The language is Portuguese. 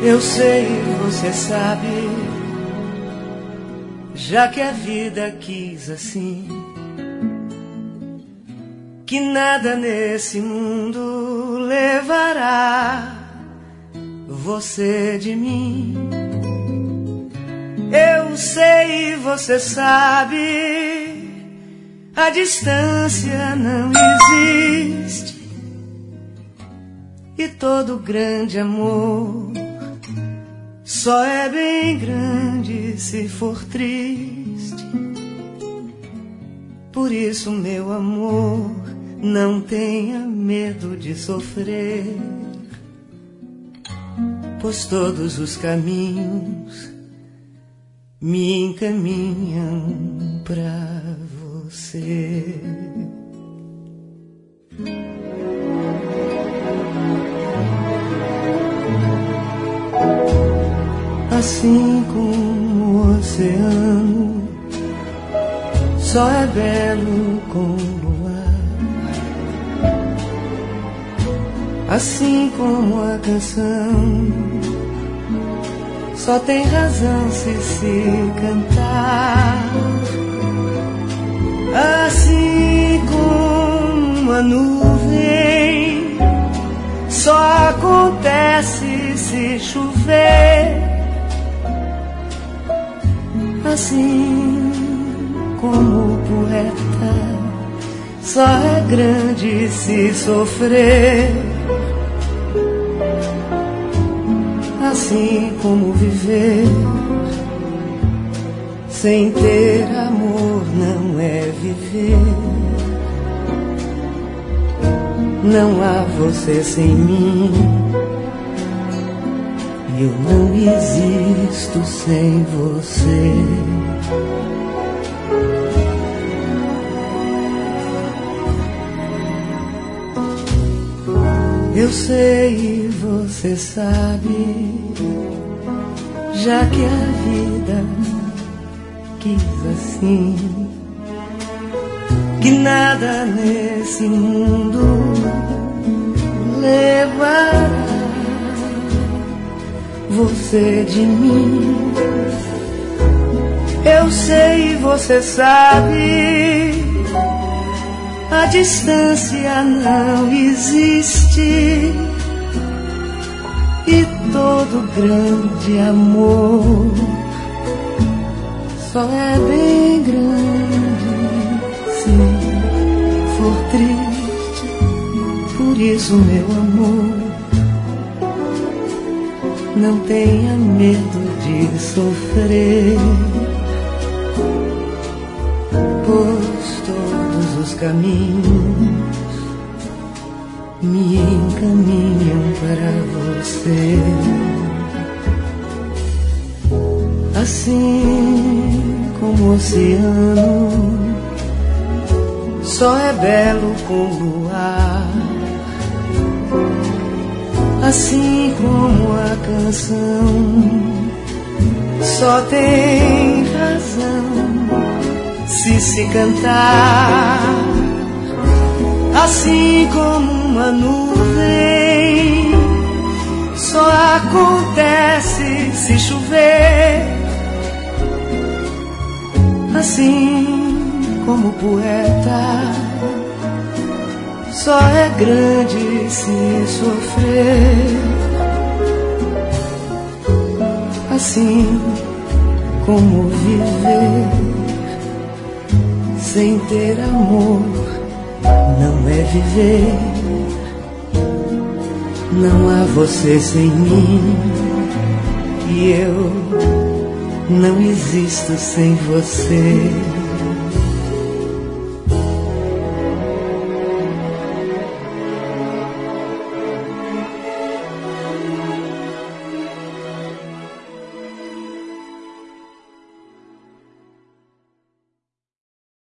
Eu sei, você sabe, já que a vida quis assim, que nada nesse mundo levará você de mim. Eu sei, você sabe, a distância não existe, e todo grande amor só é bem grande se for triste. Por isso, meu amor, não tenha medo de sofrer, pois todos os caminhos me encaminham pra você. Assim como o oceano só é belo com o luar, assim como a canção só tem razão se cantar, assim como a nuvem só acontece se chover, assim como o poeta só é grande se sofrer, assim como viver sem ter amor não é viver. Não há você sem mim, e eu não existo sem você. Eu sei, você sabe, já que a vida quis assim, que nada nesse mundo levará você de mim. Eu sei, você sabe, a distância não existe, e todo grande amor só é bem grande se for triste. Por isso, meu amor, não tenha medo de sofrer, pois todos os caminhos me encaminham para você. Assim como o oceano só é belo com luar, assim como a canção só tem razão se cantar, assim como uma nuvem só acontece se chover, assim como o poeta só é grande se sofrer, assim como viver sem ter amor não é viver. Não há você sem mim, e eu não existo sem você.